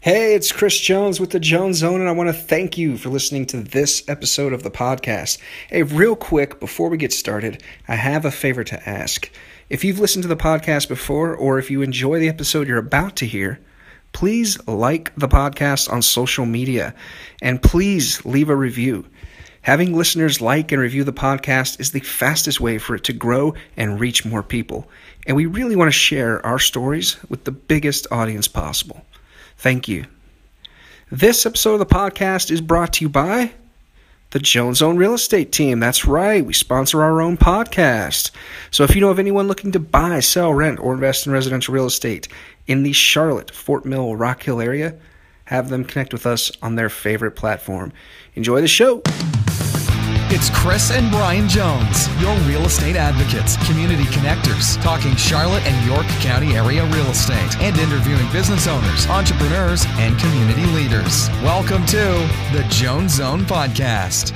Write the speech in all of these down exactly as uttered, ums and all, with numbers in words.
Hey, it's Chris Jones with the Jones Zone, and I want to thank you for listening to this episode of the podcast. Hey, real quick, before we get started, I have a favor to ask. If you've listened to the podcast before, or if you enjoy the episode you're about to hear, please like the podcast on social media, and please leave a review. Having listeners like and review the podcast is the fastest way for it to grow and reach more people, and we really want to share our stories with the biggest audience possible. Thank you. This episode of the podcast is brought to you by the Jones Zone Real Estate Team. That's right, we sponsor our own podcast. So if you know of anyone looking to buy, sell, rent, or invest in residential real estate in the Charlotte, Fort Mill, Rock Hill area, have them connect with us on their favorite platform. Enjoy the show. It's Chris and Brian Jones, your real estate advocates, community connectors, talking Charlotte and York County area real estate, and interviewing business owners, entrepreneurs, and community leaders. Welcome to the Jones Zone Podcast.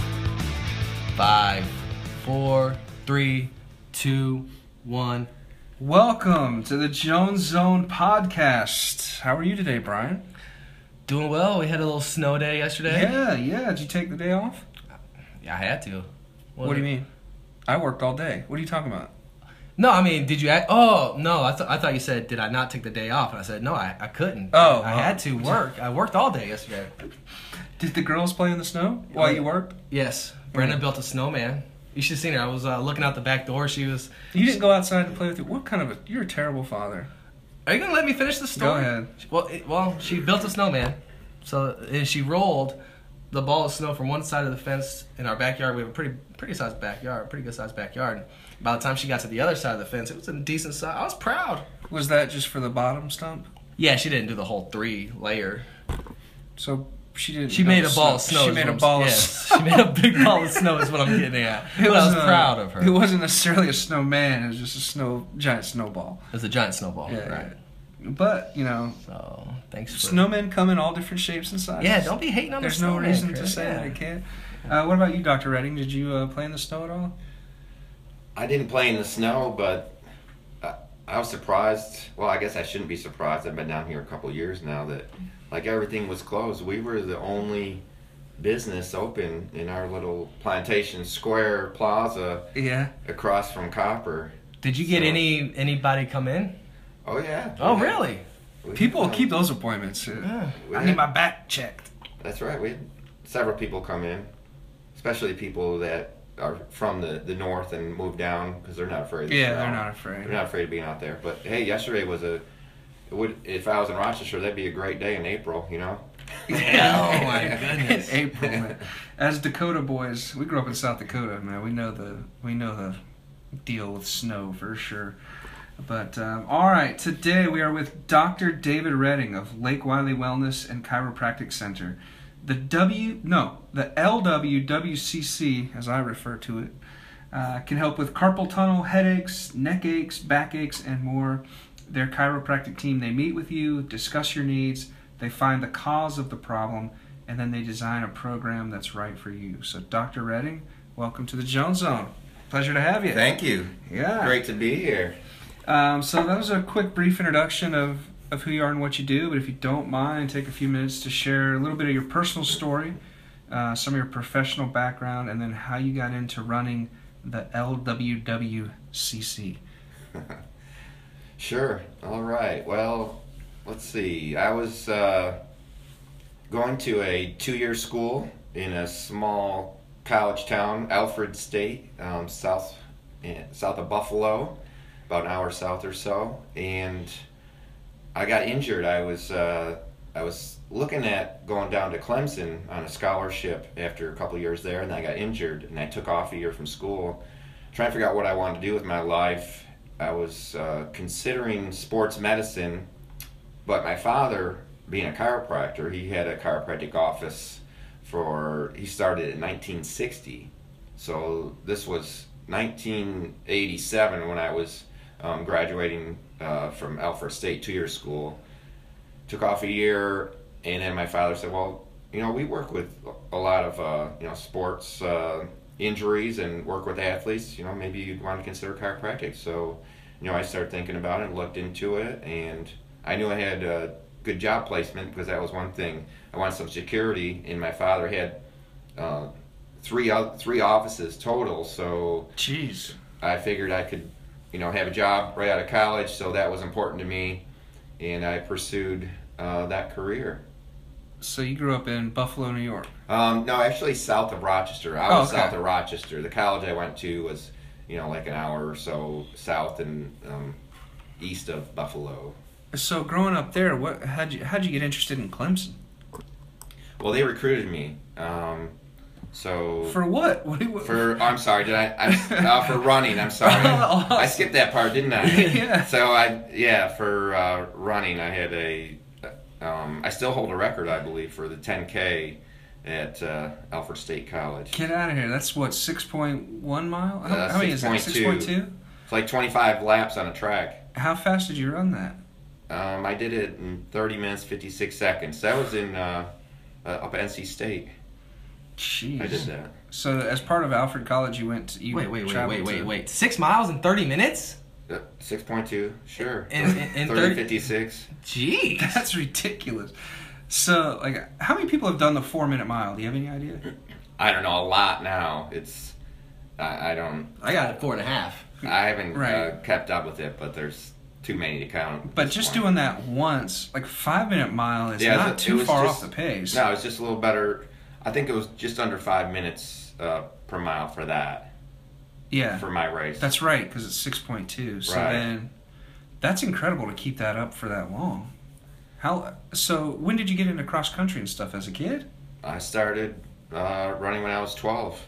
Five, four, three, two, one. Welcome to the Jones Zone Podcast. How are you today, Brian? Doing well. We had a little snow day yesterday. Yeah, yeah. Did you take the day off? Yeah, I had to. What, what do you mean? I worked all day. What are you talking about? No, I mean, did you act? Oh, no, I, th- I thought you said, did I not take the day off? And I said, no, I, I couldn't. Oh. I had to work. I worked all day yesterday. Did the girls play in the snow while you worked? Yes. Brenda built a snowman. You should have seen her. I was uh, looking out the back door. She was... You didn't go outside to play with her? What kind of a... You're a terrible father. Are you going to let me finish the story? Go ahead. Well, it, well, she built a snowman. So, and she rolled the ball of snow from one side of the fence in our backyard. We have a pretty pretty sized backyard, pretty good sized backyard. By the time she got to the other side of the fence, it was a decent size. I was proud. Was that just for the bottom stump? Yeah, she didn't do the whole three layer. So she didn't. She made a ball of snow. She made a ball of yes, snow. She made a big ball of snow. Is what I'm getting at. It But was I was a, proud of her. It wasn't necessarily a snowman. It was just a snow giant snowball. It was a giant snowball. Yeah, right. yeah. But, you know, so thanks for snowmen come in all different shapes and sizes. Yeah, don't be hating on There's the no snowman, reason Chris. to say yeah. that I can't. Uh, what about you, Doctor Redding? Did you uh, play in the snow at all? I didn't play in the snow, but I, I was surprised. Well, I guess I shouldn't be surprised. I've been down here a couple of years now that, like, everything was closed. We were the only business open in our little Plantation Square Plaza. Yeah. Across from Copper. Did you get So- any anybody come in? Oh yeah. Oh, We had- really? we People had- keep those appointments. Uh, Yeah. we I had- need my back checked. That's right. We had several people come in, especially people that are from the, the north and moved down because they're not afraid. of the Yeah, snow. they're not afraid. They're not afraid of being out there. But hey, yesterday was a. It would if I was in Rochester, that'd be a great day in April. You know. Oh, my goodness. In April, man. As Dakota boys, we grew up in South Dakota, man. We know the we know the deal with snow for sure. But um, all right, today we are with Doctor David Redding of Lake Wiley Wellness and Chiropractic Center. The W no the L W W C C, as I refer to it, uh, can help with carpal tunnel, headaches, neck aches, back aches, and more. Their chiropractic team, they meet with you, discuss your needs, they find the cause of the problem, and then they design a program that's right for you. So, Doctor Redding, welcome to the Jones Zone. Pleasure to have you. Thank you. Yeah. Great to be here. Um, so that was a quick, brief introduction of, of who you are and what you do. But if you don't mind, take a few minutes to share a little bit of your personal story, uh, some of your professional background, and then how you got into running the L W W C C. Sure. All right. Well, let's see. I was uh, going to a two-year school in a small college town, Alfred State, um, south eh, south of Buffalo, about an hour south or so, and I got injured. I was uh, I was looking at going down to Clemson on a scholarship after a couple of years there, and I got injured, and I took off a year from school, trying to figure out what I wanted to do with my life. I was uh, considering sports medicine, but my father, being a chiropractor, he had a chiropractic office for, he started in nineteen sixty. So this was nineteen eighty-seven when I was um, graduating uh, from Alfred State two-year school. Took off a year, and then my father said, well, you know, we work with a lot of, uh, you know, sports uh, injuries and work with athletes. You know, maybe you'd want to consider chiropractic. So, you know, I started thinking about it and looked into it, and I knew I had uh, good job placement because that was one thing. I wanted some security, and my father had uh, three o- three offices total, so Jeez. I figured I could, you know, have a job right out of college, so that was important to me, and I pursued uh, that career. So you grew up in Buffalo, New York. Um, no, actually south of Rochester. I Oh, was okay. south of Rochester. The college I went to was, you know, like an hour or so south and um, east of Buffalo. So growing up there, what how'd you how'd you get interested in Clemson? Well, they recruited me. Um, so For what? What? do you- for oh, I'm sorry, did I? I uh, for running. I'm sorry. Oh, I skipped that part, didn't I? Yeah. So I yeah for uh, running I had a um, I still hold a record I believe for the ten K at uh, Alfred State College. Get out of here! That's what six point one mile. How, Uh, how many is that? six Six point point two. two. It's like twenty-five laps on a track. How fast did you run that? Um, I did it in thirty minutes fifty-six seconds. That was in uh, uh, up at N C State. Jeez. I did that. So as part of Alfred College, you went. To, you Wait, wait, wait, traveled wait, wait, to- wait. Six miles in thirty minutes? Uh, six point two, sure. In- in- in thirty thirty fifty-six. Jeez. That's ridiculous. So, like, how many people have done the four-minute mile? Do you have any idea? I don't know, a lot now. It's, I, I don't, I got it four and a half. I haven't uh, Right. kept up with it, but there's too many to count. at But this just point. doing that once, like five-minute mile, is Yeah, not it too was far just- off the pace. No, it's just a little better. I think it was just under five minutes uh, per mile for that, Yeah, for my race. that's right, because it's six point two. So Right. then, that's incredible to keep that up for that long. How? So when did you get into cross country and stuff as a kid? I started uh, running when I was twelve.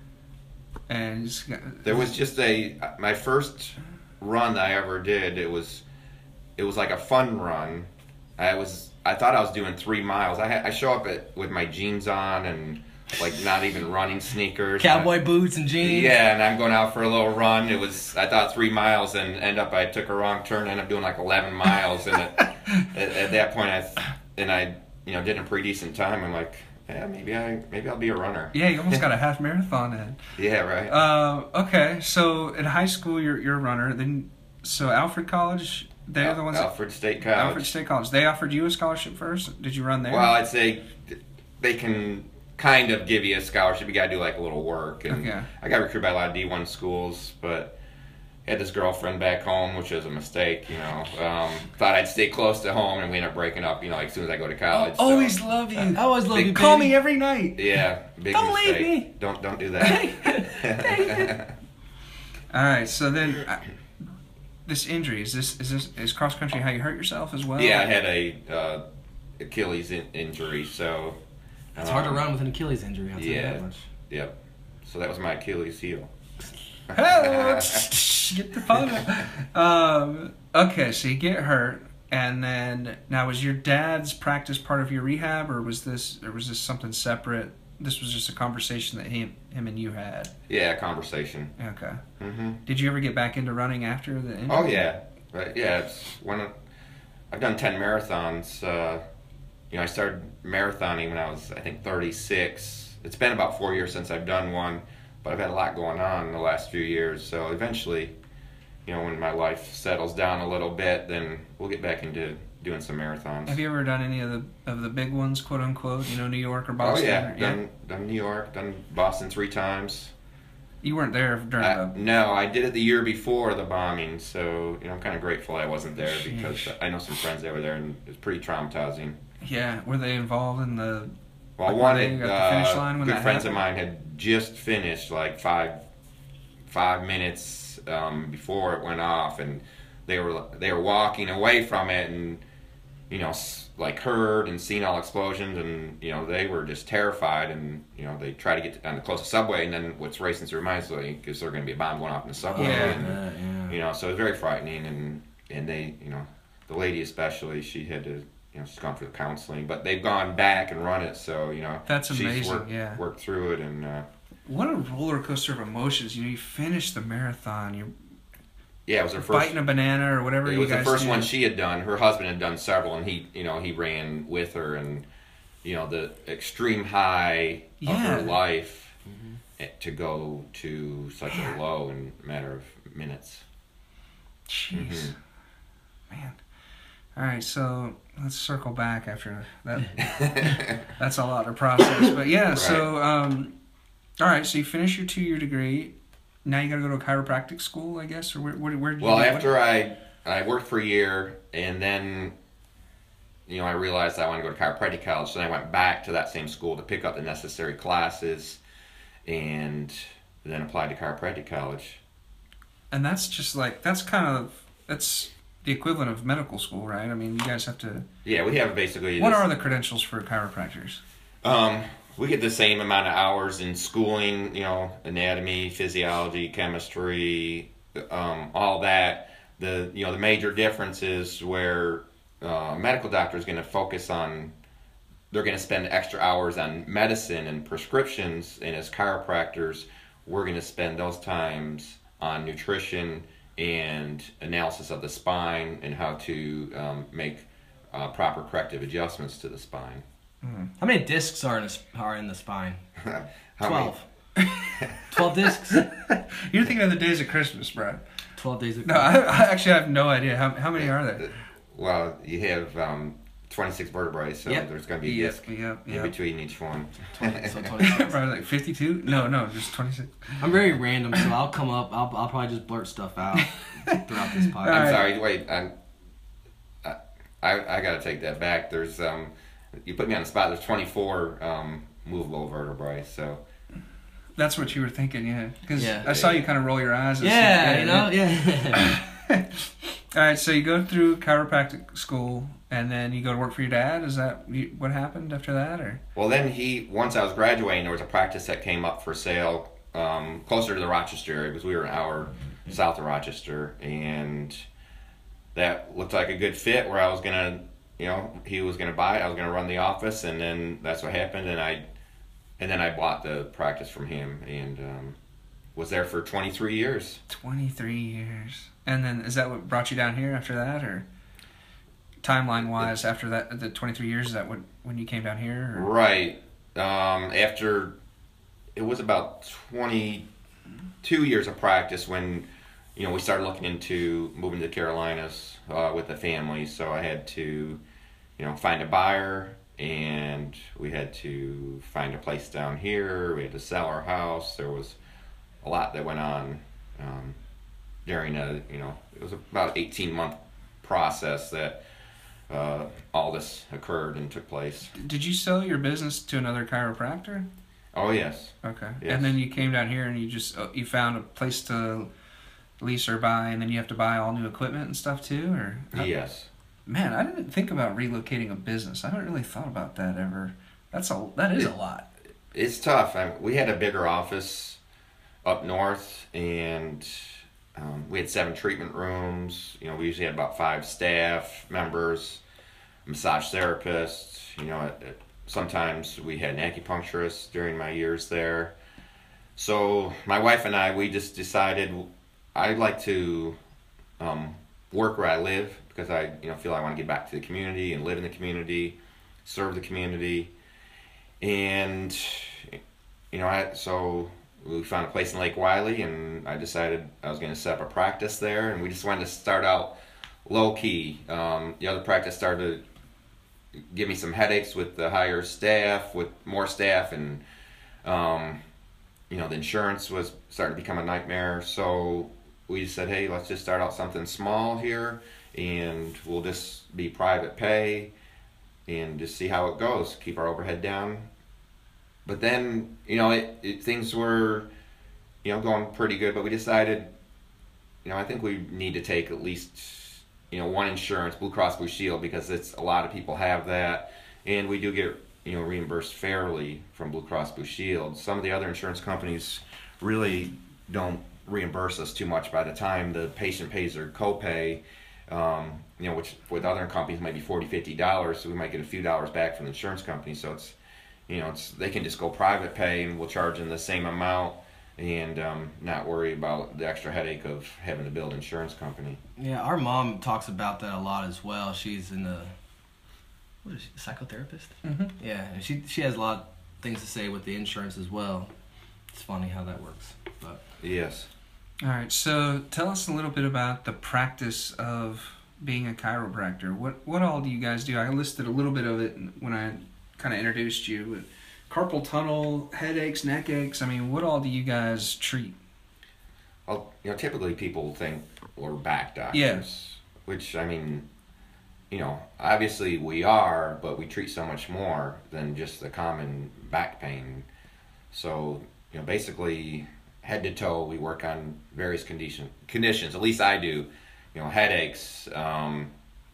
And you just got- There was just a my first run that I ever did. It was it was like a fun run. I was I thought I was doing three miles. I ha- I show up at with my jeans on and like not even running sneakers. Cowboy boots and jeans. Yeah, and I'm going out for a little run. It was I thought three miles, and end up I took a wrong turn. Ended up doing like eleven miles, and at, at, at that point I and I you know did a pretty decent time. I'm like, yeah, maybe I maybe I'll be a runner. yeah, you almost got a half marathon in. Yeah, right. Uh, okay, so in high school you're you're a runner. Then so Alfred College, they're the ones. that, Alfred State College. Alfred State College. They offered you a scholarship first. Did you run there? Well, I'd say they can kind of give you a scholarship. You got to do like a little work. And Okay. I got recruited by a lot of D one schools, but I had this girlfriend back home, which was a mistake. You know, um, thought I'd stay close to home, and we ended up breaking up. You know, like as soon as I go to college. so- always love you. I always love Big you, Call baby. me every night. Yeah, big Don't leave mistake. me. Don't don't do that. All right, so then uh, this injury is this is this is cross country how you hurt yourself as well? Yeah, I had a uh, Achilles in- injury, so It's hard to um, run with an Achilles injury, I'll tell you Yeah. that much. Yep. So that was my Achilles heel. Hello, get the phone out. Um, okay, so you get hurt, and then now was your dad's practice part of your rehab, or was this or was this something separate? This was just a conversation that him him and you had. Yeah, conversation. Okay. hmm Did you ever get back into running after the injury? Oh yeah, right. Yeah, it's when I- I've done ten marathons. Uh, you know, I started marathoning when I was, I think, thirty-six. It's been about four years since I've done one, but I've had a lot going on in the last few years. So eventually, you know, when my life settles down a little bit, then we'll get back into doing some marathons. Have you ever done any of the of the big ones, quote unquote? You know, New York or Oh Boston? yeah, or- done done New York, done Boston three times. You weren't there during I, the. no, I did it the year before the bombing, so you know I'm kind of grateful I wasn't there because Sheesh. I know some friends that were there, and it was pretty traumatizing. Yeah, were they involved in the? Well, Like one when they had, got the finish uh, line when good that friends of happened? mine had just finished like five five minutes um, before it went off, and they were they were walking away from it, and you know s- like heard and seen all explosions, and you know they were just terrified, and you know they try to get on the closest subway, and then what's racing through their minds like is there going to be a bomb going off in the subway, Yeah. and Yeah, yeah. you know so it was very frightening, and and they you know the lady especially, she had to. You know, she's gone through the counseling, but they've gone back and run it. So you know, That's she's amazing, Worked, yeah. worked through it, and uh, What a roller coaster of emotions! You know, you finish the marathon, you're yeah, it was her first. biting a banana or whatever It you was the guys first do. one she had done. Her husband had done several, and he, you know, he ran with her, and you know, the extreme high of Yeah. her life eh, to go to such a low in a matter of minutes. Jeez, Mhm. man. All right, so let's circle back after that. That's a lot to process. But yeah, right. so, um, all right, so you finish your two-year degree. Now you got to go to a chiropractic school, I guess? Or where, where, where did you Well, go? after I, I worked for a year, and then, you know, I realized I wanted to go to chiropractic college, so then I went back to that same school to pick up the necessary classes, and then applied to chiropractic college. And that's just like, that's kind of, that's the equivalent of medical school, right? I mean, you guys have to... Yeah, we have basically... What this, are the credentials for chiropractors? Um, we get the same amount of hours in schooling, you know, anatomy, physiology, chemistry, um, all that. The, you know, the major difference is where uh, a medical doctor is going to focus on... They're going to spend extra hours on medicine and prescriptions, and as chiropractors, we're going to spend those times on nutrition and analysis of the spine and how to um, make uh, proper corrective adjustments to the spine. Mm. How many discs are in, a, are in the spine? Twelve. Twelve discs? You're thinking of the days of Christmas, bro. Twelve days of No, Christmas. I, I actually have no idea. How how many are there? Well, you have um, twenty-six vertebrae, so yep. there's going to be a yep, disc yep, in yep. between each one. twenty, so twenty-six. Probably like fifty-two? No, no, just twenty-six. I'm very random, so I'll come up. I'll I'll probably just blurt stuff out throughout this podcast. I'm sorry. Wait, I'm, I I I got to take that back. There's um, you put me on the spot. There's twenty-four um movable vertebrae, so. That's what you were thinking, yeah. Because yeah. I saw you kind of roll your eyes. Yeah, you know, yeah. All right, so you go through chiropractic school, and then you go to work for your dad. Is that what happened after that, or? Well, then he once I was graduating, there was a practice that came up for sale um, closer to the Rochester area because we were an hour south of Rochester, and that looked like a good fit where I was gonna, you know, he was gonna buy it, I was gonna run the office, and then that's what happened, and I, and then I bought the practice from him, and um, was there for twenty-three years. twenty-three years. And then is that what brought you down here after that, or timeline wise after that, the twenty-three years, is that what, when you came down here? Or? Right. Um, after, it was about twenty-two years of practice when, you know, we started looking into moving to the Carolinas uh, with the family. So I had to, you know, find a buyer, and we had to find a place down here. We had to sell our house. There was a lot that went on. Um, during a, you know, it was about an eighteen month process that uh, all this occurred and took place. Did you sell your business to another chiropractor? Oh, yes. Okay. Yes. And then you came down here and you just, uh, you found a place to lease or buy, and then you have to buy all new equipment and stuff too, or? How, yes. Man, I didn't think about relocating a business. I haven't really thought about that ever. That's a, that is it, a lot. It's tough. I, we had a bigger office up north, and Um, we had seven treatment rooms. You know, we usually had about five staff members, massage therapists. You know, it, it, sometimes we had an acupuncturist during my years there. So my wife and I, we just decided I'd like to um, work where I live because I, you know, feel I want to get back to the community and live in the community, serve the community, and you know, I so. We found a place in Lake Wylie, and I decided I was going to set up a practice there, and we just wanted to start out low-key. Um, the other practice started to give me some headaches with the higher staff, with more staff, and, um, you know, the insurance was starting to become a nightmare. So we just said, hey, let's just start out something small here, and we'll just be private pay and just see how it goes, keep our overhead down. But then, you know, it, it things were, you know, going pretty good. But we decided, you know, I think we need to take at least, you know, one insurance, Blue Cross Blue Shield, because it's a lot of people have that, and we do get, you know, reimbursed fairly from Blue Cross Blue Shield. Some of the other insurance companies really don't reimburse us too much by the time the patient pays their copay. Um, you know, which with other companies might be forty dollars, fifty dollars, so we might get a few dollars back from the insurance company. So it's, you know, it's they can just go private pay, and we'll charge them the same amount, and um, not worry about the extra headache of having to build an insurance company. Yeah, our mom talks about that a lot as well. She's in the, what is she, a psychotherapist? Mm-hmm. Yeah, and she she has a lot of things to say with the insurance as well. It's funny how that works. But Yes. All right, so tell us a little bit about the practice of being a chiropractor? What what all do you guys do? I listed a little bit of it when I kind of introduced you. Carpal tunnel, headaches, neck aches. I mean, what all do you guys treat? Well, you know, typically people think we're back doctors. Yeah. Which, I mean, you know, obviously we are, but we treat so much more than just the common back pain. So, you know, basically head to toe, we work on various condition, conditions. At least I do. You know, headaches, um,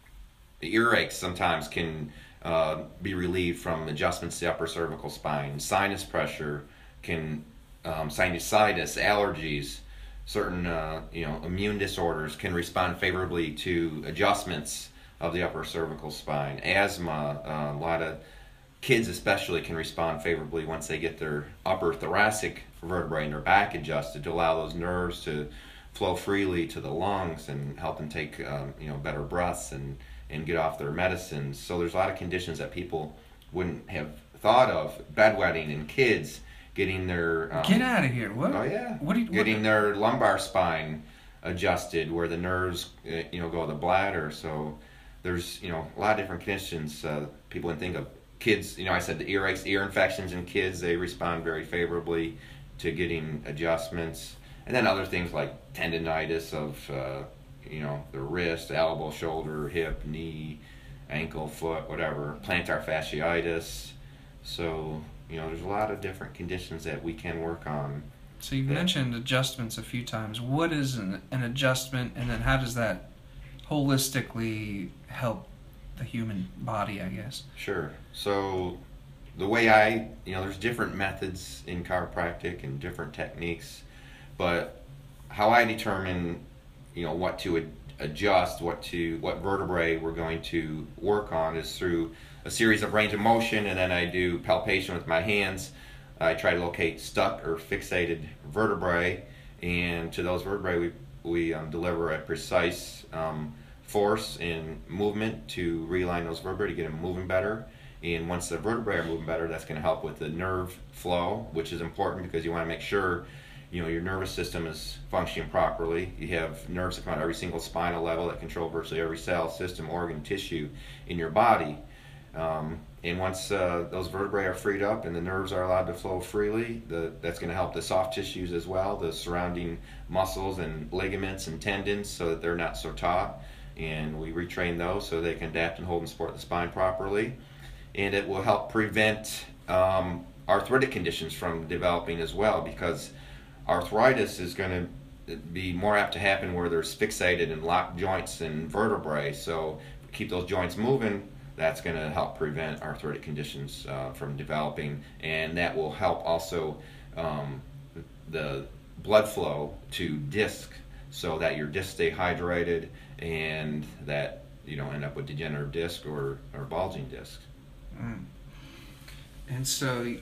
the earaches sometimes can uh, be relieved from adjustments to the upper cervical spine. Sinus pressure can, um, sinusitis, allergies, certain uh, you know immune disorders can respond favorably to adjustments of the upper cervical spine. Asthma, uh, a lot of kids especially can respond favorably once they get their upper thoracic vertebrae and their back adjusted to allow those nerves to flow freely to the lungs and help them take um, you know better breaths and, and get off their medicines. So there's a lot of conditions that people wouldn't have thought of. Bedwetting in kids, getting their um, Get out of here! What? Oh yeah. What? Do you, Getting what? their lumbar spine adjusted, where the nerves, uh, you know, go to the bladder. So there's, you know, a lot of different conditions uh, people wouldn't think of. Kids, you know, I said the earaches, ear infections in kids, they respond very favorably to getting adjustments. And then other things like tendonitis of, uh, you know, the wrist, elbow, shoulder, hip, knee, ankle, foot, whatever. Plantar fasciitis. So, you know, there's a lot of different conditions that we can work on. So you've Yeah. mentioned adjustments a few times. What is an, an adjustment, and then how does that holistically help the human body, I guess? Sure. So the way I, you know, there's different methods in chiropractic and different techniques, but how I determine, you know, what to ad- adjust, what to, what vertebrae we're going to work on is through a series of range of motion, and then I do palpation with my hands. I try to locate stuck or fixated vertebrae, and to those vertebrae we, we um, deliver a precise um, force and movement to realign those vertebrae to get them moving better. And once the vertebrae are moving better, that's going to help with the nerve flow, which is important because you want to make sure, you know, your nervous system is functioning properly. You have nerves that come out every single spinal level that control virtually every cell, system, organ, tissue in your body. Um, and once uh, those vertebrae are freed up and the nerves are allowed to flow freely, the, that's going to help the soft tissues as well, the surrounding muscles and ligaments and tendons, so that they're not so taut. And we retrain those so they can adapt and hold and support the spine properly. And it will help prevent um, arthritic conditions from developing as well, because arthritis is going to be more apt to happen where there's fixated and locked joints and vertebrae. So keep those joints moving, that's going to help prevent arthritic conditions uh, from developing, and that will help also um, the blood flow to disc, so that your discs stay hydrated and that you don't end up with degenerative disc or, or bulging discs. Mm. And so,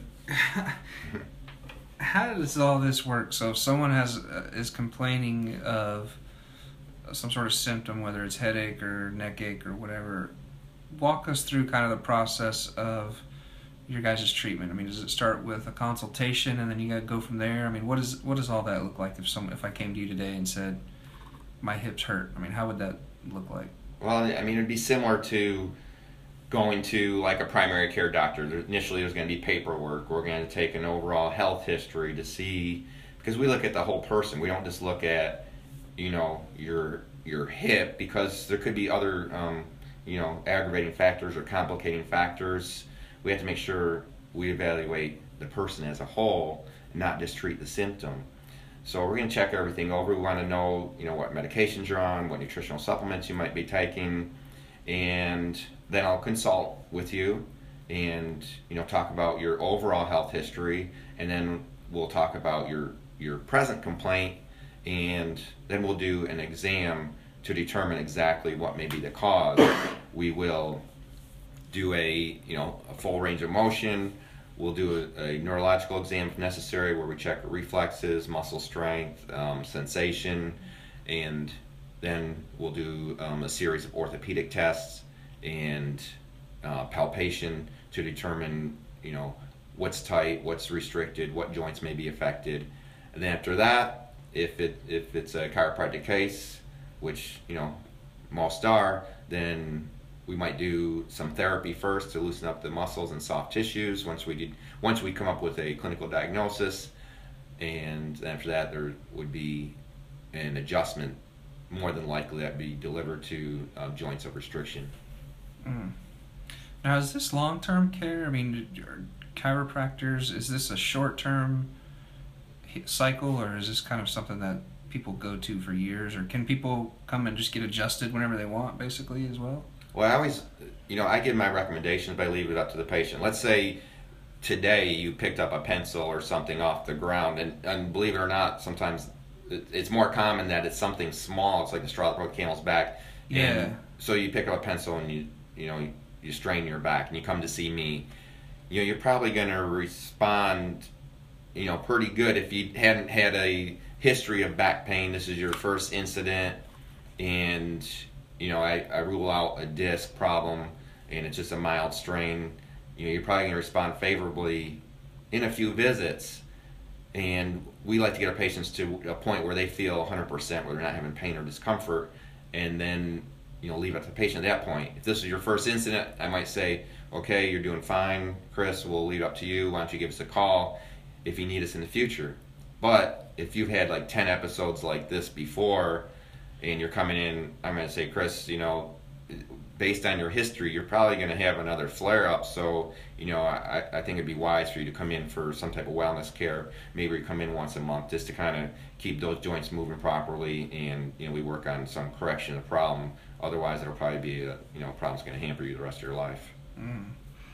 how does all this work? So if someone has uh, is complaining of some sort of symptom, whether it's headache or neck ache or whatever, walk us through kind of the process of your guys' treatment. I mean, does it start with a consultation and then you gotta go from there? I mean, what is what does all that look like if some if I came to you today and said my hips hurt? I mean, how would that look like? Well, I mean, it'd be similar to going to like a primary care doctor. There, initially, there's going to be paperwork. We're going to take an overall health history to see, because we look at the whole person. We don't just look at, you know, your your hip, because there could be other, um, you know, aggravating factors or complicating factors. We have to make sure we evaluate the person as a whole, and not just treat the symptom. So we're going to check everything over. We want to know, you know, what medications you're on, what nutritional supplements you might be taking, and then I'll consult with you and, you know, talk about your overall health history, and then we'll talk about your your present complaint, and then we'll do an exam to determine exactly what may be the cause. We will do a, you know, a full range of motion. We'll do a, a neurological exam if necessary, where we check reflexes, muscle strength, um, sensation, and then we'll do um, a series of orthopedic tests and uh, palpation to determine, you know, what's tight, what's restricted, what joints may be affected. And then after that, if it if it's a chiropractic case, which, you know, most are, then we might do some therapy first to loosen up the muscles and soft tissues once we did, once we come up with a clinical diagnosis. And after that, there would be an adjustment, more than likely that would be delivered to uh, joints of restriction. Mm. Now, is this long-term care? I mean, are chiropractors, is this a short-term cycle, or is this kind of something that people go to for years, or can people come and just get adjusted whenever they want, basically, as well? Well, I always, you know, I give my recommendations, but I leave it up to the patient. Let's say today you picked up a pencil or something off the ground, and, and believe it or not, sometimes it's more common that it's something small. It's like the straw that broke the camel's back. Yeah. And so you pick up a pencil and you, you know, you, you strain your back, and you come to see me. You know, you're probably going to respond, you know, pretty good if you hadn't had a history of back pain. This is your first incident, and you know, I, I rule out a disc problem, and it's just a mild strain. You know, you're probably going to respond favorably in a few visits, and we like to get our patients to a point where they feel one hundred percent, where they're not having pain or discomfort, and then, you know, leave it to the patient at that point. If this is your first incident, I might say, okay, you're doing fine, Chris, we'll leave it up to you. Why don't you give us a call if you need us in the future? But if you've had like ten episodes like this before, and you're coming in, I'm going to say, Chris, you know, based on your history, you're probably going to have another flare-up. So, you know, I, I think it'd be wise for you to come in for some type of wellness care. Maybe you come in once a month just to kind of keep those joints moving properly, and, you know, we work on some correction of the problem. Otherwise, it'll probably be, a, you know, a problem's going to hamper you the rest of your life. Mm.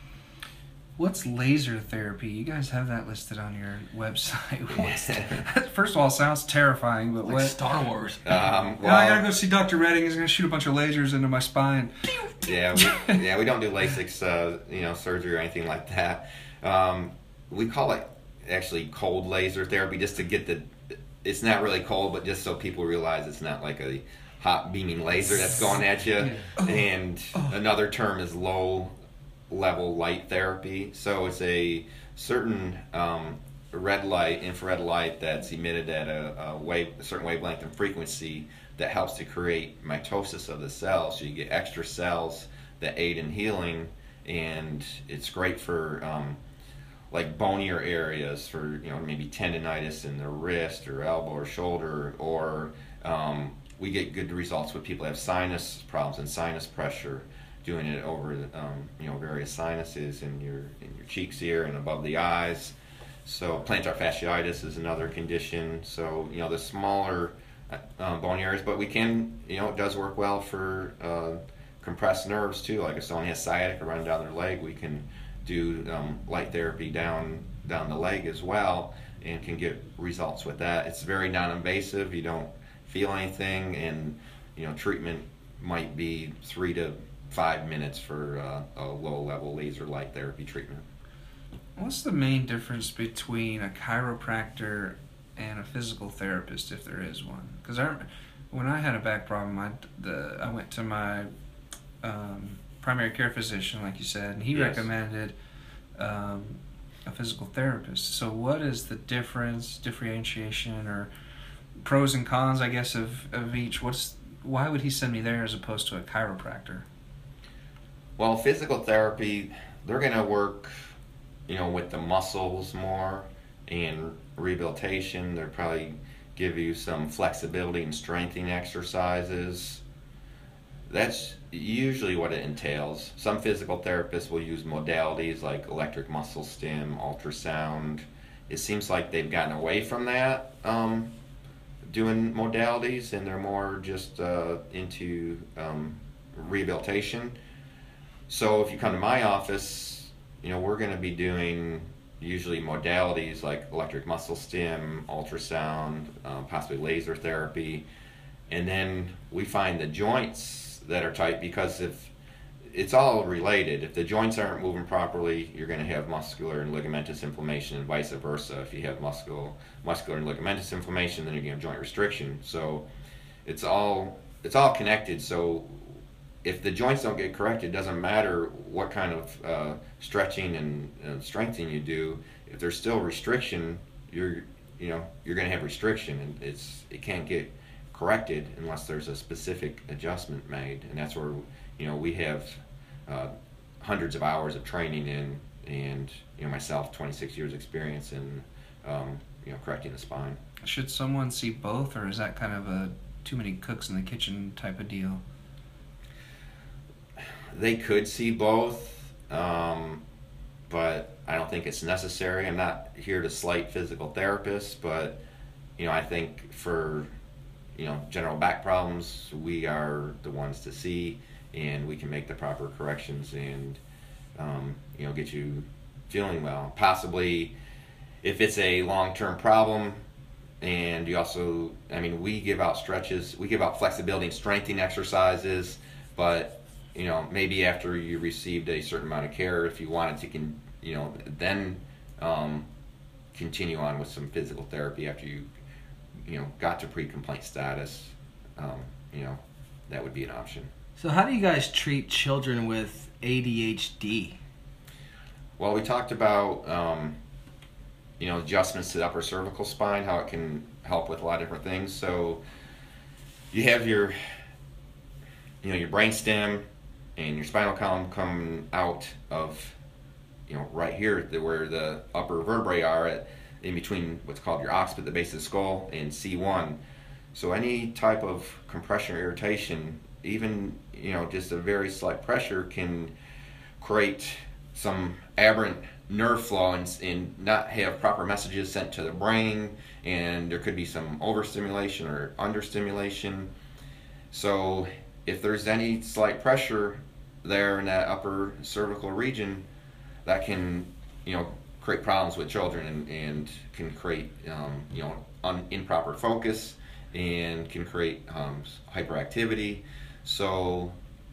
What's laser therapy? You guys have that listed on your website. What's First of all, it sounds terrifying, but like what? Star Wars. Um, well, yeah, I gotta go see Doctor Redding. He's gonna shoot a bunch of lasers into my spine. Yeah, we, yeah, we don't do LASIK, uh, you know, surgery or anything like that. Um, we call it actually cold laser therapy, just to get the. It's not really cold, but just so people realize it's not like a hot beaming laser that's going at you. Yeah. Oh. And Oh. another term is low level light therapy. So it's a certain um, red light, infrared light that's emitted at a, a, wave, a certain wavelength and frequency that helps to create mitosis of the cells. So you get extra cells that aid in healing, and it's great for um, like bonier areas, for, you know, maybe tendonitis in the wrist or elbow or shoulder, or um, we get good results with people who have sinus problems and sinus pressure, doing it over, um, you know, various sinuses in your in your cheeks here and above the eyes. So plantar fasciitis is another condition. So, you know, the smaller uh, bony areas, but we can, you know, it does work well for uh, compressed nerves too. Like if someone has sciatica running down their leg, we can do um, light therapy down down the leg as well, and can get results with that. It's very non-invasive. You don't feel anything, and, you know, treatment might be three to five minutes for uh, a low-level laser light therapy treatment. What's the main difference between a chiropractor and a physical therapist, if there is one? Because I, when I had a back problem, I, the, I went to my um, primary care physician, like you said, and he Yes. recommended um, a physical therapist. So what is the difference, differentiation, or pros and cons, I guess, of, of each? What's why would he send me there as opposed to a chiropractor? Well, physical therapy, they're going to work, you know, with the muscles more, and rehabilitation. They'll probably give you some flexibility and strengthening exercises. That's usually what it entails. Some physical therapists will use modalities like electric muscle stim, ultrasound. It seems like they've gotten away from that, um, doing modalities, and they're more just uh, into um, rehabilitation. So if you come to my office, you know, we're going to be doing usually modalities like electric muscle stim, ultrasound, uh, possibly laser therapy, and then we find the joints that are tight, because if it's all related. If the joints aren't moving properly, you're going to have muscular and ligamentous inflammation, and vice versa. If you have muscular, muscular and ligamentous inflammation, then you're going to have joint restriction. So it's all it's all connected. So if the joints don't get corrected, it doesn't matter what kind of uh, stretching and uh, strengthening you do. If there's still restriction, you're you know you're going to have restriction, and it's it can't get corrected unless there's a specific adjustment made, and that's where you know we have uh, hundreds of hours of training in, and you know myself twenty-six years experience in um, you know correcting the spine. Should someone see both, or is that kind of a too many cooks in the kitchen type of deal? They could see both, um, but I don't think it's necessary. I'm not here to slight physical therapists, but you know I think for you know general back problems, we are the ones to see, and we can make the proper corrections and um, you know get you feeling well. Possibly, if it's a long-term problem, and you also, I mean, we give out stretches, we give out flexibility and strengthening exercises, but you know maybe after you received a certain amount of care, if you wanted to can you know then um, continue on with some physical therapy after you you know got to pre-complaint status, um, you know that would be an option. So how do you guys treat children with A D H D? Well, we talked about um, you know adjustments to the upper cervical spine, how it can help with a lot of different things. So you have your you know your brainstem and your spinal column coming out of you know right here where the upper vertebrae are at, in between what's called your occiput, the base of the skull, and C one. So any type of compression or irritation, even you know just a very slight pressure, can create some aberrant nerve flow and, and not have proper messages sent to the brain, and there could be some overstimulation or understimulation. So if there's any slight pressure there in that upper cervical region, that can you know create problems with children, and, and can create um, you know un, improper focus, and can create um, hyperactivity. So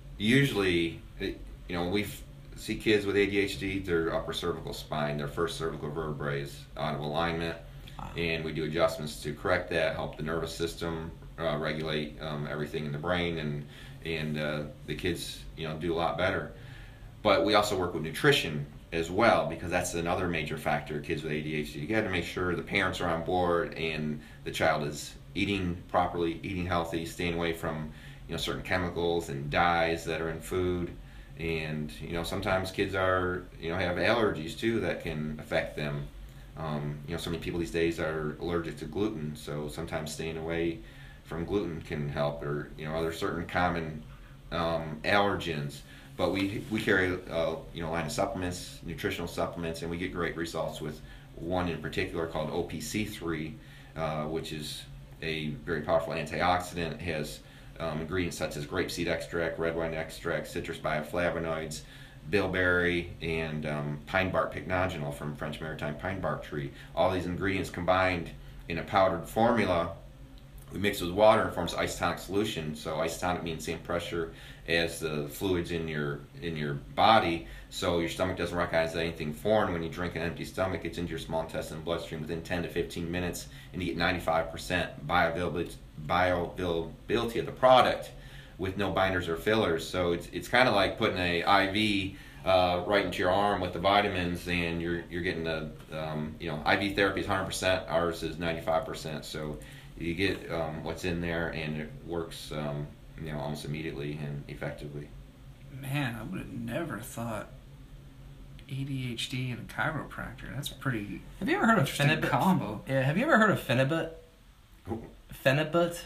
usually it, you know we see kids with A D H D, their upper cervical spine, their first cervical vertebrae is out of alignment, and we do adjustments to correct that, help the nervous system uh, regulate um, everything in the brain, and and uh, the kids you know do a lot better. But we also work with nutrition as well, because that's another major factor. Kids with A D H D, you got to make sure the parents are on board and the child is eating properly, eating healthy, staying away from you know certain chemicals and dyes that are in food. And you know sometimes kids are you know have allergies too that can affect them. Um, you know so many people these days are allergic to gluten, so sometimes staying away from gluten can help, or you know other certain common um, allergens. But we we carry uh, you know a line of supplements, nutritional supplements, and we get great results with one in particular called O P C three, uh, which is a very powerful antioxidant. It has um, ingredients such as grapeseed extract, red wine extract, citrus bioflavonoids, bilberry, and um, pine bark pycnogenol from French maritime pine bark tree. All these ingredients combined in a powdered formula, we mix with water and forms isotonic solution. So isotonic means same pressure as the fluids in your in your body, so your stomach doesn't recognize anything foreign. When you drink an empty stomach, it's into your small intestine and bloodstream within ten to fifteen minutes, and you get ninety-five percent bioavailability, bioavailability of the product with no binders or fillers. So it's it's kind of like putting a I V uh, right into your arm with the vitamins, and you're you're getting the um, you know I V therapy is one hundred percent, ours is ninety-five percent. So you get um, what's in there, and it works um, you know almost immediately and effectively. Man, I would have never thought A D H D and a chiropractor. That's a pretty Have you ever heard of interesting Phenibut? combo. Yeah, have you ever heard of Phenibut? Phenibut?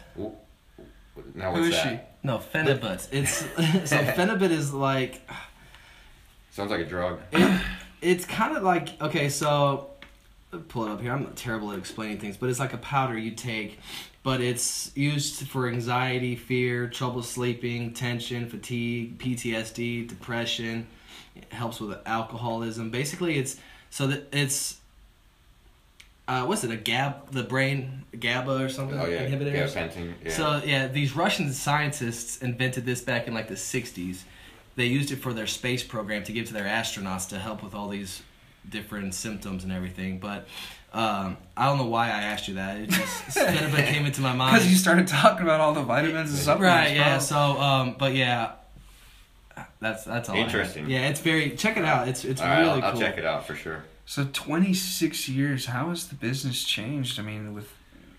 Now Who what's is that? she? No, Phenibut. It's so Phenibut is like Sounds like a drug. it, it's kind of like okay, so pull it up here. I'm terrible at explaining things, but it's like a powder you take, but it's used for anxiety, fear, trouble sleeping, tension, fatigue, P T S D, depression. It helps with alcoholism. Basically, it's so that it's uh, what's it? A gab, the brain GABA or something? Oh yeah, Inhibitors. gabapentin. Yeah. So yeah, these Russian scientists invented this back in like the sixties. They used it for their space program to give to their astronauts to help with all these different symptoms and everything. But um, I don't know why I asked you that. It just Phenibut came into my mind Because you started talking about all the vitamins and supplements. right. Yeah. bro. So, um, but yeah, that's that's all. I have. Interesting. Yeah, it's very. Check it out. It's it's All right, really I'll, cool. I'll check it out for sure. So twenty-six years, how has the business changed? I mean, with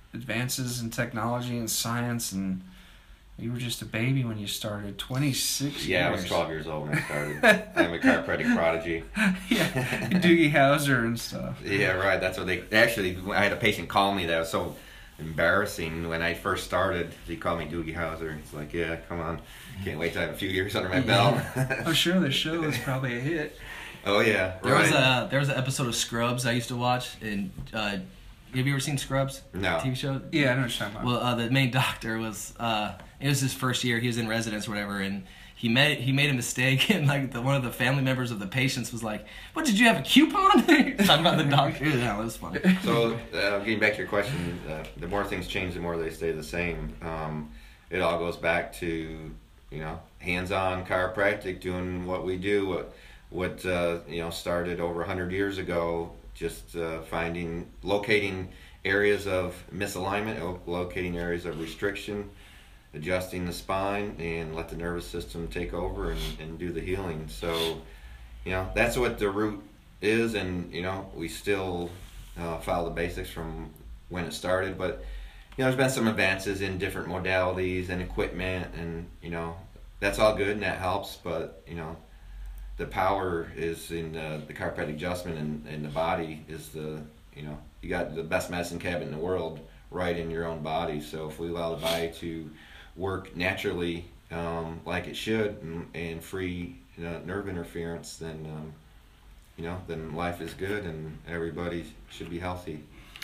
advances in technology and science, and you were just a baby when you started. twenty-six Yeah, years. I was twelve years old when I started. I'm a chiropractic prodigy. Yeah, Doogie Howser and stuff. Yeah, right. That's what they actually. I had a patient call me that was so embarrassing when I first started. He called me Doogie Howser. It's like, yeah, come on, can't wait to have a few years under my belt. I'm sure the show is probably a hit. Oh yeah, There right. was a there was an episode of Scrubs I used to watch, and uh, have you ever seen Scrubs? No. T V show. Yeah, I know what you're talking about. Well, uh, the main doctor was uh, it was his first year. He was in residence or whatever, and he made he made a mistake, and like the, one of the family members of the patients was like, "What, did you have a coupon?" Talking about the doctor. Yeah, it was funny. So, uh, getting back to your question, uh, the more things change, the more they stay the same. Um, it all goes back to, you know, hands-on chiropractic, doing what we do, what, what uh, you know, started over one hundred years ago, just uh, finding, locating areas of misalignment, lo- locating areas of restriction, adjusting the spine, and let the nervous system take over and, and do the healing. So, you know, that's what the root is, and, you know, we still uh, follow the basics from when it started, but, you know, there's been some advances in different modalities and equipment, and, you know, that's all good and that helps, but, you know, the power is in uh, the chiropractic adjustment, and, and the body is the, you know, you got the best medicine cabinet in the world right in your own body. So if we allow the body to work naturally um, like it should, and, and free you know, nerve interference, then um, you know, then life is good and everybody should be healthy.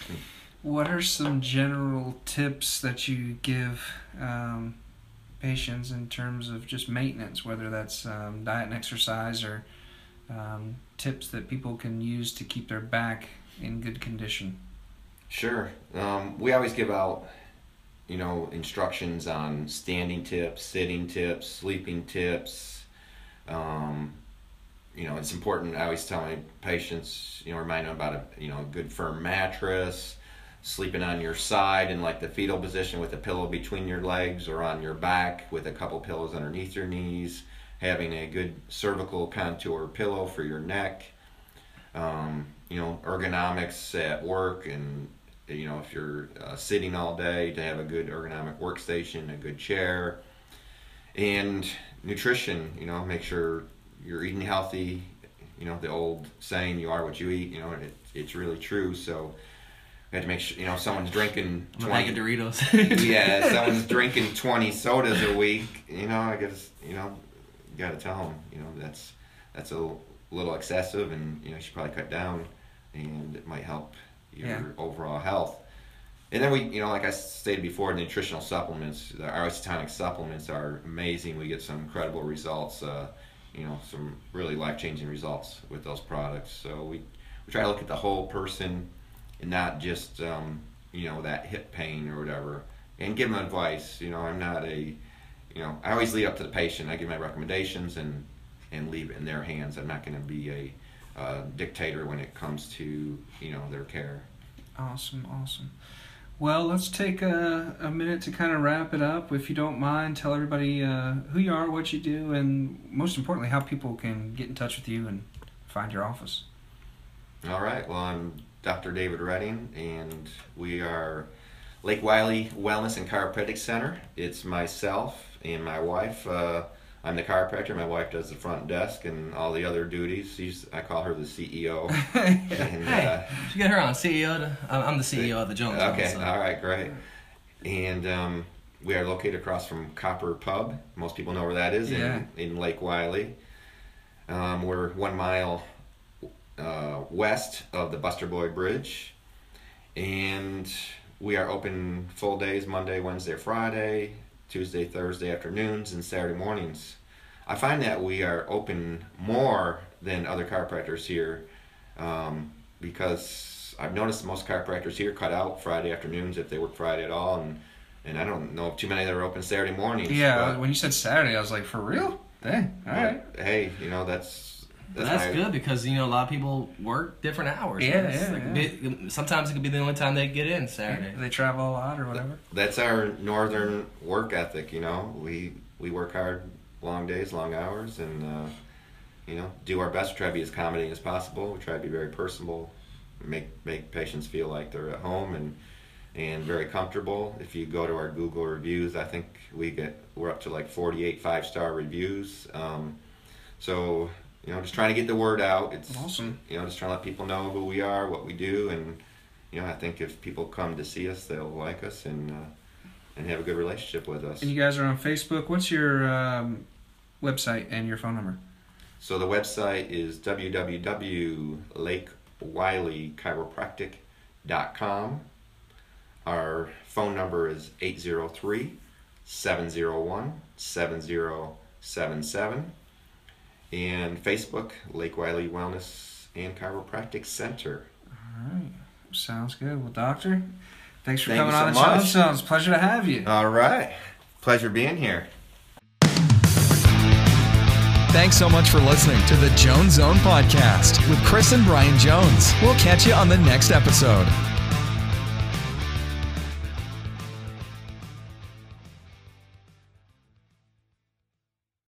What are some general tips that you give um, patients in terms of just maintenance, whether that's um, diet and exercise, or um, tips that people can use to keep their back in good condition? Sure. Um, we always give out, you know, instructions on standing tips, sitting tips, sleeping tips. Um, you know, it's important. I always tell my patients, you know, remind them about a, you know, a good firm mattress, sleeping on your side in like the fetal position with a pillow between your legs, or on your back with a couple pillows underneath your knees, having a good cervical contour pillow for your neck. Um, you know, ergonomics at work, and, you know, if you're uh, sitting all day, to have a good ergonomic workstation, a good chair. And nutrition, you know, make sure you're eating healthy. You know, the old saying, you are what you eat, you know, and it, it's really true. So we have to make sure, you know, if someone's drinking I'm a twenty bag of Doritos. yeah, if someone's drinking twenty sodas a week, you know, I guess, you know, you got to tell them, you know, that's that's a little excessive, and, you know, you should probably cut down, and it might help your Yeah. overall health. And then we, you know, like I stated before, the nutritional supplements, our isotonic supplements are amazing. We get some incredible results, uh, you know, some really life-changing results with those products. So we, we try to look at the whole person, and not just, um, you know, that hip pain or whatever, and give them advice. You know, I'm not a, you know, I always leave up to the patient. I give my recommendations and, and leave it in their hands. I'm not going to be a uh, dictator when it comes to, you know, their care. Awesome, awesome. Well, let's take a, a minute to kind of wrap it up. If you don't mind, tell everybody uh, who you are, what you do, and most importantly, how people can get in touch with you and find your office. All right. Well, I'm Doctor David Redding, and we are Lake Wiley Wellness and Chiropractic Center. It's myself and my wife. Uh, I'm the chiropractor. My wife does the front desk and all the other duties. She's, I call her the C E O. and, Hey, uh, you get her on C E O. To, I'm I'm the C E O of the Jones. Okay, so. all right, great. And um, we are located across from Copper Pub. Most people know where that is, Yeah. in, in Lake Wiley. Um, we're one mile uh, west of the Buster Boy Bridge. And we are open full days, Monday, Wednesday, Friday, Tuesday, Thursday afternoons, and Saturday mornings. I find that we are open more than other chiropractors here, um, because I've noticed most chiropractors here cut out Friday afternoons if they work Friday at all, and, and I don't know of too many that are open Saturday mornings. Yeah, but, when you said Saturday, I was like, for real? Dang, all right. but, hey, you know, that's That's, that's, my, good, because, you know, a lot of people work different hours. Yeah, It's yeah, like yeah. bi- sometimes it could be the only time they get in Saturday. They travel a lot or whatever. That's our northern work ethic, you know. We we work hard, long days, long hours, and uh, you know, do our best to try to be as accommodating as possible. We try to be very personable, make make patients feel like they're at home, and and very comfortable. If you go to our Google reviews, I think we get we're up to like forty-eight five-star reviews. Um, so you know, just trying to get the word out. It's awesome. You know, just trying to let people know who we are, what we do, and you know, I think if people come to see us, they'll like us and uh, and have a good relationship with us. And you guys are on Facebook. What's your um, website and your phone number? So the website is w w w dot lake wiley chiropractic dot com. Our phone number is eight zero three, seven zero one, seven zero seven seven. And Facebook, Lake Wiley Wellness and Chiropractic Center. All right. Sounds good. Well, Doctor, thanks for Thank coming you so on the much. Jones Zone. It's a pleasure to have you. All right. Pleasure being here. Thanks so much for listening to the Jones Zone Podcast with Chris and Brian Jones. We'll catch you on the next episode.